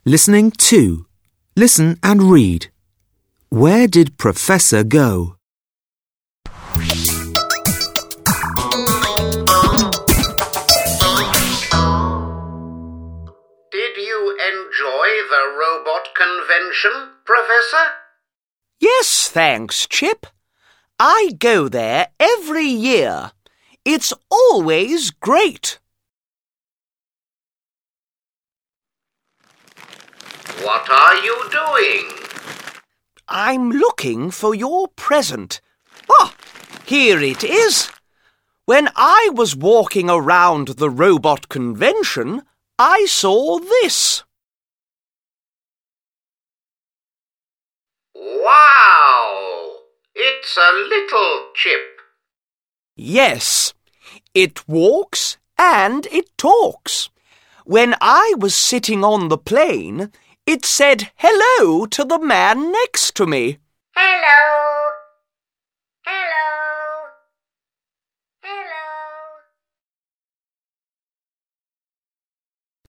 Listening 2. Listen and read. Where did Professor go? Did you enjoy the robot convention, Professor? Yes, thanks, Chip. I go there every year. It's always great. What are you doing? I'm looking for your present. Here it is. When I was walking around the robot convention, I saw this. Wow! It's a little chip. Yes, it walks and it talks. When I was sitting on the plane, it said hello to the man next to me.